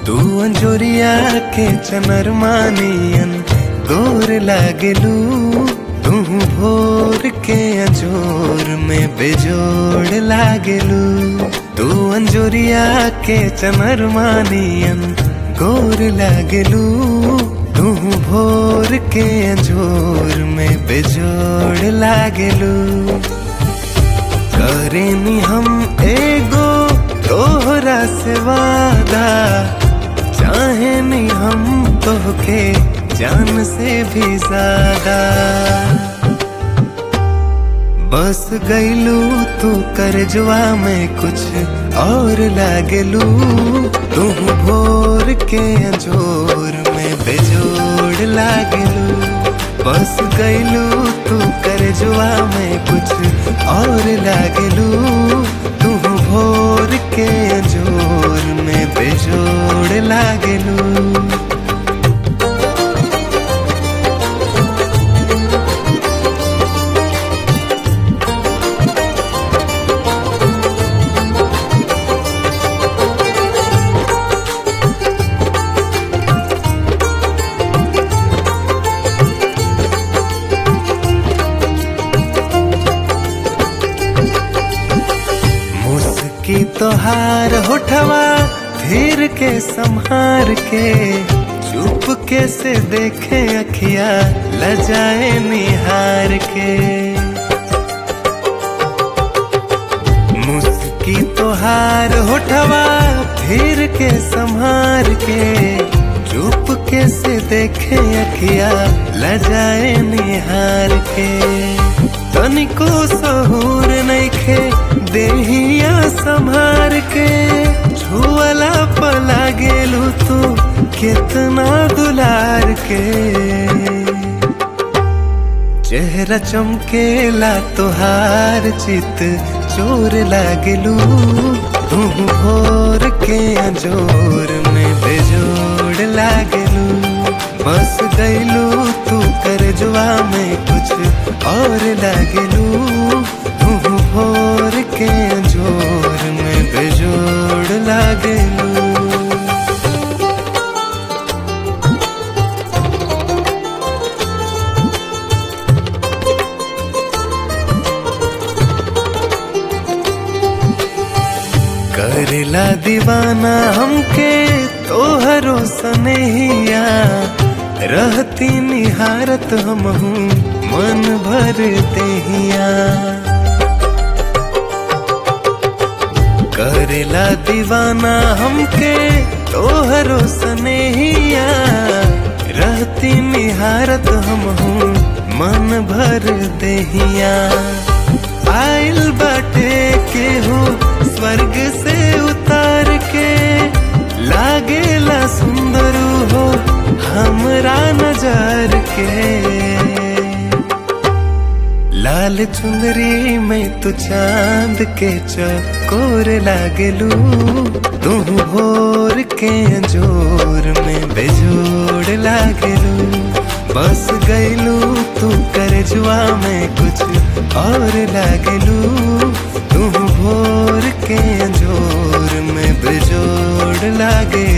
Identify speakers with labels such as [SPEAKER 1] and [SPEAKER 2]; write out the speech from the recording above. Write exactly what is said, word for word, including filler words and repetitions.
[SPEAKER 1] तू अंजोरिया के चनरमानियन गोर लागलू, तू भोर के अंजोर में बेजोड़ लागलू। तू अंजोरिया के चनरमानियन गोर लागलू, तू भोर के अंजोर में बेजोड़ लागलू। करेनी हम एगो तोहरा से वादा, चाहे नहीं हम तोहके जान से भी ज्यादा। बस गईलू तू करजवा में कुछ और लागलू, तू भोर के अंजोर में बेजोड़ लागलू। बस गईलू तू करजवा में कुछ और लागलू, तू भोर के अंजोर में बेजोड़ लागलू। की तोहार होठवा धीर के संहार के, चुप के से देखे अखिया लजाए निहार के। मुस्की तोहार होठवा धीर के संहार के, चुप के से देखे अखिया लजाए निहार के। तनिको सहूर नइखे देहिया संभार के, छुअला पला गेलू तू कितना दुलार के। चेहरा चमकेला तोहार चित चोर लागलू, तू भोर के अंजोर में बेजोड़ लागलू। बस गईलू तू करजवा में कुछ और लागलू, तू भोर के अंजोर में बेजोड़ लागलू। करेला दीवाना हमके तोहरो सनेहिया, रहती निहारत हमहू मन भर देहिया। करेला दीवाना हमके तोहरो सनेहिया, रहती निहारत हमहू मन भर देहिया। आइल बाटे केहू स्वर्ग से उतार के, लागेला सुंदर हो हमरा नजर के। लाल चुंदरी में तू चांद के चकोर लागलू, तू भोर के अंजोर में बेजोड़ लागलू। बस गईलू तू करजवा में कुछ और लागलू, तू भोर के अंजोर में बेजोड़ लागे।